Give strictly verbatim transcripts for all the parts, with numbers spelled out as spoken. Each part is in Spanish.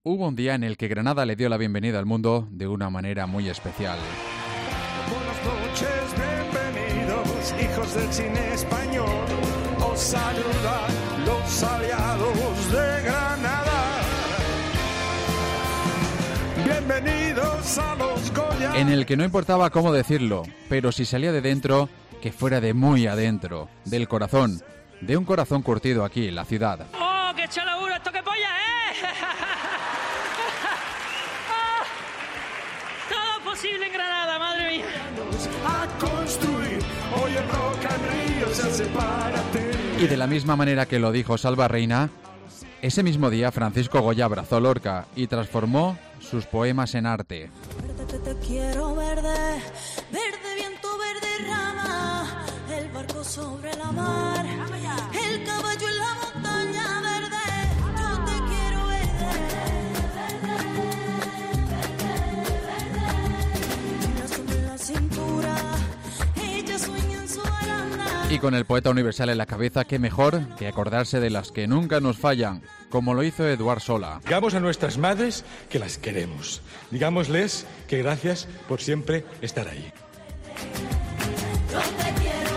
Hubo un día en el que Granada le dio la bienvenida al mundo de una manera muy especial. Buenas noches, bienvenidos, hijos del cine español. Os saludan los aliados de Granada. Bienvenidos a los Goya. En el que no importaba cómo decirlo, pero si salía de dentro, que fuera de muy adentro, del corazón, de un corazón curtido aquí en la ciudad. ¡Oh, qué chalabura! ¡Esto qué polla, eh! ¡Oh! Todo posible en Granada, madre mía. A construir, hoy el Rock and Río se hace para ti. Y de la misma manera que lo dijo Salva Reina, ese mismo día Francisco Goya abrazó Lorca y transformó sus poemas en arte. Verde te quiero verde, verde viento, verde rama, el barco sobre la mar, el caballo en la montaña verde, yo te quiero verde, una sombra en la cintura, ella sueña en su baranda. Y con el poeta universal en la cabeza, qué mejor que acordarse de las que nunca nos fallan, como lo hizo Eduard Sola. Digamos a nuestras madres que las queremos. Digámosles que gracias por siempre estar ahí. Yo te quiero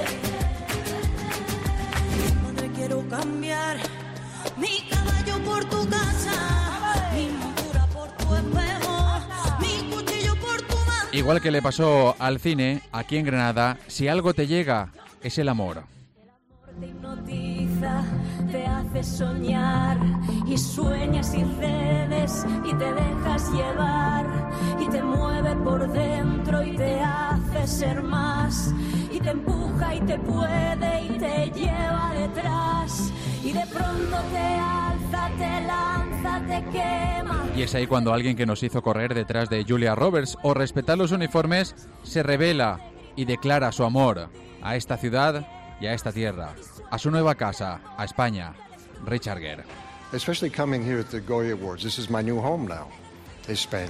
verde, madre quiero cambiar mi caballo por tu casa, mi montura por tu espejo, mi cuchillo por tu mano. Igual que le pasó al cine, aquí en Granada, si algo te llega, es el amor. Te hipnotiza, te hace soñar y sueñas y cedes y te dejas llevar y te mueve por dentro y te hace ser más y te empuja y te puede y te lleva detrás y de pronto te alza, te lanza, te quema. Y es ahí cuando alguien que nos hizo correr detrás de Julia Roberts o respetar los uniformes se revela y declara su amor a esta ciudad y a esta tierra, a su nueva casa, a España. Richard Gere. Especially coming here at the Goya Awards. This is my new home now, is Spain.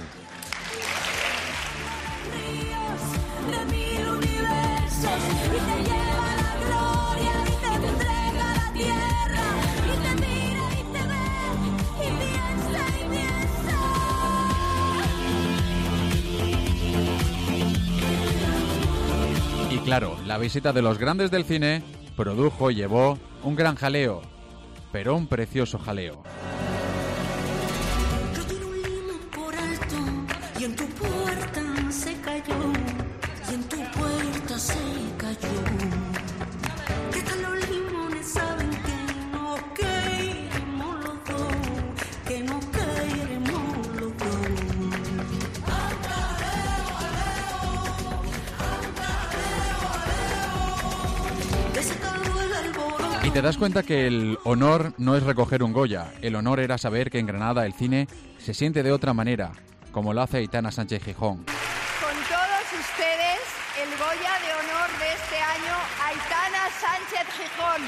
De mil universos y te lleva a la gloria y te entrega a la tierra y te mira y te ve y piensa y piensa. Y claro, la visita de los grandes del cine produjo y llevó un gran jaleo, pero un precioso jaleo. Yo tiro un limón por alto y en tu puerta se cayó y en tu puerta se cayó. ¿Qué tal los limones? Saben que no queremos los dos, que no queremos los dos. Y te das cuenta que el honor no es recoger un Goya, el honor era saber que en Granada el cine se siente de otra manera, como lo hace Aitana Sánchez Gijón. Con todos ustedes, el Goya de honor de este año, Aitana Sánchez Gijón.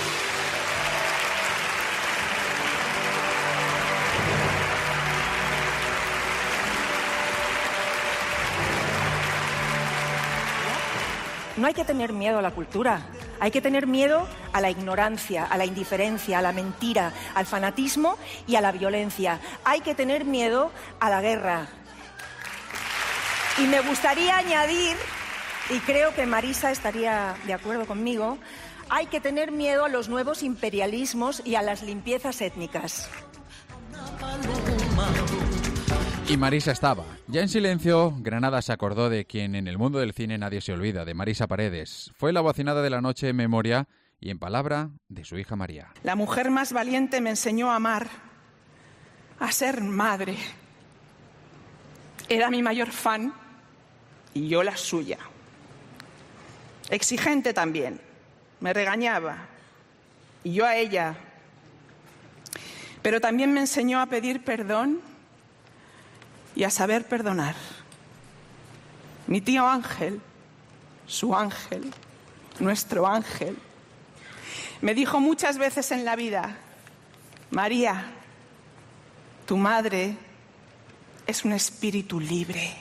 No hay que tener miedo a la cultura, hay que tener miedo a la ignorancia, a la indiferencia, a la mentira, al fanatismo y a la violencia. Hay que tener miedo a la guerra. Y me gustaría añadir, y creo que Marisa estaría de acuerdo conmigo, hay que tener miedo a los nuevos imperialismos y a las limpiezas étnicas. Y Marisa estaba. Ya en silencio, Granada se acordó de quien en el mundo del cine nadie se olvida, de Marisa Paredes. Fue la bocinada de la noche en memoria y en palabra de su hija María. La mujer más valiente me enseñó a amar, a ser madre. Era mi mayor fan y yo la suya. Exigente también, me regañaba y yo a ella. Pero también me enseñó a pedir perdón y a saber perdonar. Mi tío Ángel, su ángel, nuestro ángel, me dijo muchas veces en la vida: María, tu madre es un espíritu libre.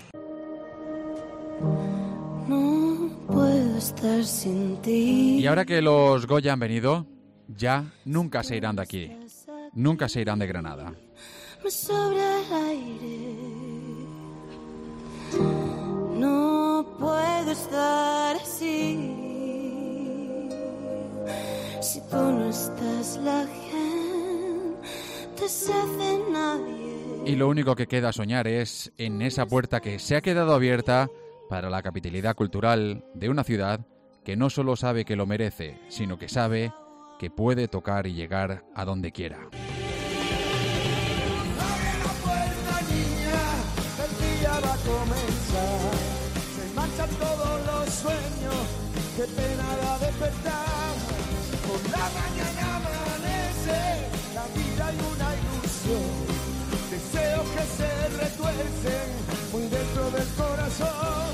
No puedo estar sin ti. Y ahora que los Goya han venido, ya nunca se irán de aquí, nunca se irán de Granada. me sobra el aire. No puedo estar así. Si tú no estás, la gente se hace nadie. Y lo único que queda soñar es en esa puerta que se ha quedado abierta para la capitalidad cultural de una ciudad que no solo sabe que lo merece, sino que sabe que puede tocar y llegar a donde quiera. Abre la puerta, niña, el día va a comenzar. Se marchan todos los sueños, qué pena da despertar. Por la mañana amanece, la vida hay una ilusión. Deseos que se retuercen muy dentro del corazón.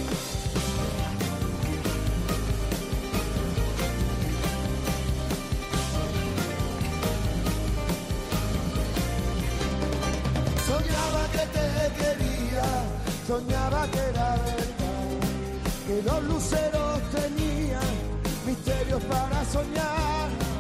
Soñaba que te quería, soñaba que era verdad, que los luceros tenían misterios para soñar.